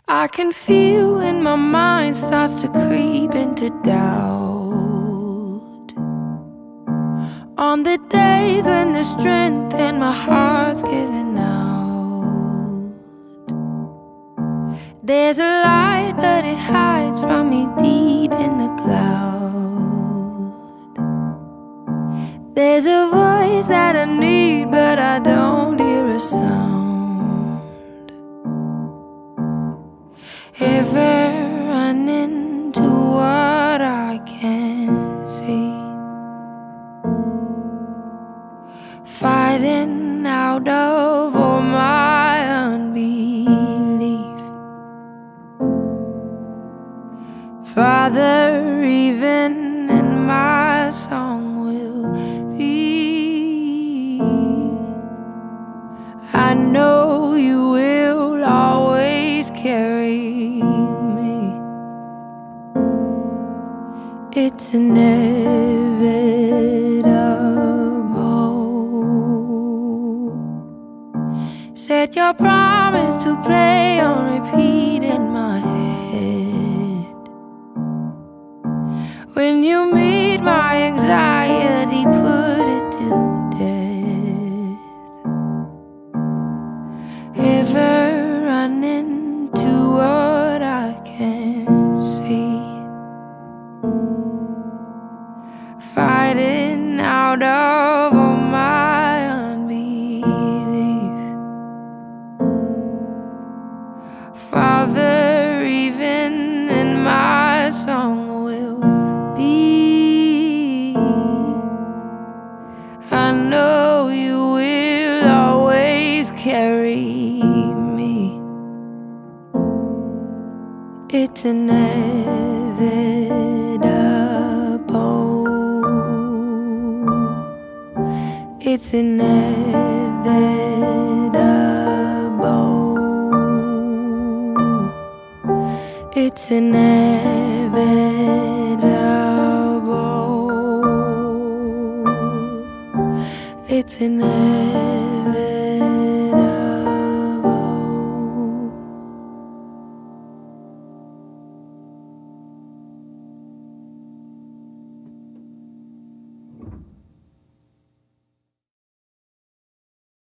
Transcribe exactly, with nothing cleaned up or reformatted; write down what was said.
I can feel when my mind starts to creep into doubt. On the days when the strength in my heart's giving out, there's a light but it hides from me deep in the cloud. There's a voice that I need but I don't hear a sound. Ever run into what I can't see, fighting out of all my unbelief. Father, even in my song will be, I know you will always carry me. It's inevitable. Set your promise to play on repeat in my head. When you meet my anxiety, put it to death. Ever run into what I can't see, fighting out of all my unbelief. Father, even in my song will be, I know you will always carry me. It's inevitable. It's inevitable. It's inevitable. It's inevitable.